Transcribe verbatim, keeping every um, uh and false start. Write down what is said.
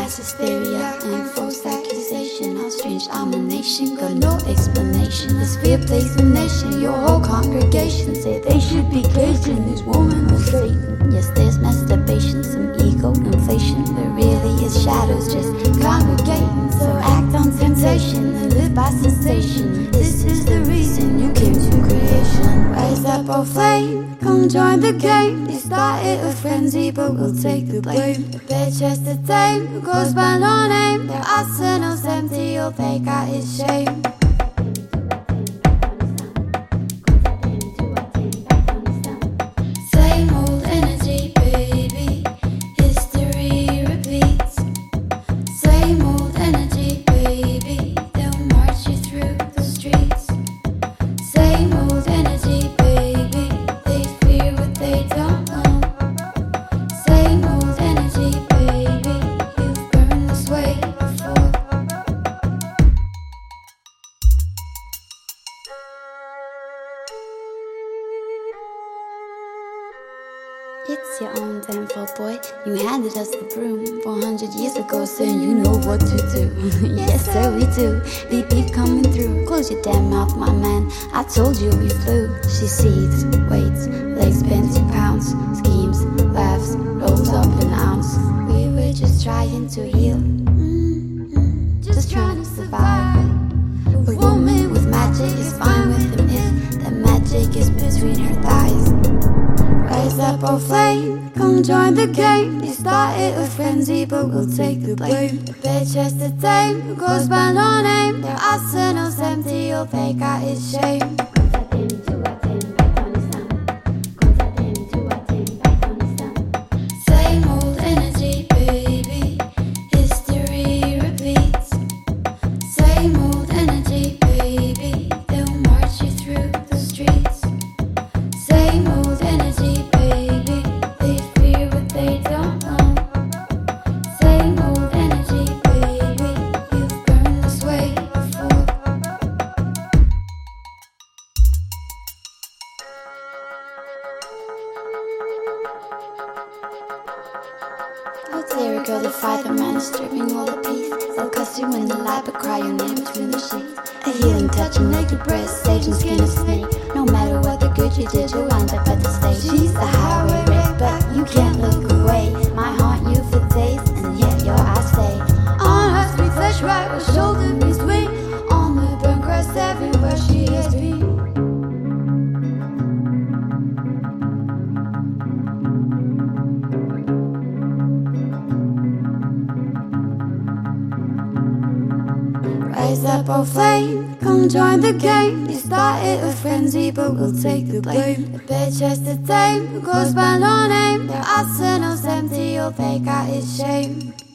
mass hysteria and false accusation. Our strange domination, got no explanation. This fear plays the nation. Your whole congregation say they should be caging this woman with Satan. Yes, there's masturbation, some ego inflation, but really it's shadows just congregating. So act on temptation and live by sensation. This is the reason you came to creation. Rise up, oh flame, come join the game. They started a frenzy, but we'll take the blame. The bare chest to tame, who goes by no name. Their arsenal's empty, all they got is shame. Same old energy, baby. History repeats. Same old energy, baby. They'll march you through the streets. Same old energy, baby. They fear what they don't know. Same old energy, baby. You've burned this way before. It's your own damn fault, boy. You handed us the broom four hundred years ago, saying you know what to do. Yes, sir, we do. Beep, beep coming through. Close your damn mouth, my man. I told you we flew. She seethes, waits, legs bent to pounce. Schemes, laughs, rolls up an ounce. We were just trying to heal. Mm-hmm. Just trying to survive. A woman with magic is fine with him if that magic is between her thighs. Rise up, oh flame, come join the game. They started a frenzy, but we'll take the blame. The bare chest to tame, who goes by no name. Their arsenal's empty, all they got is shame. Same old energy, baby. History repeats. Same old energy, baby. They'll march you through the streets. Same old energy, baby. They fear what they don't know. Same old energy, baby. You've burned this way before. Oh, dear girl, the fighter man is stripping all the peace. They'll cuss you in the light, but cry your name between the sheets. A healing touch, a naked breast, sage and skin of snake. No matter what the good you did, you'll wind up at the stage. She's the highway wreck, but you can't look away. Might haunt you for days, and yet your eyes stay on her sweet flesh, right where shoulder meets wing. On the burnt grass, everywhere she has been. Rise up, oh flame, come join the game. They started a frenzy, but we'll take the blame. The bare chest to tame, who goes by no name. Their arsenal's empty, all they got is shame.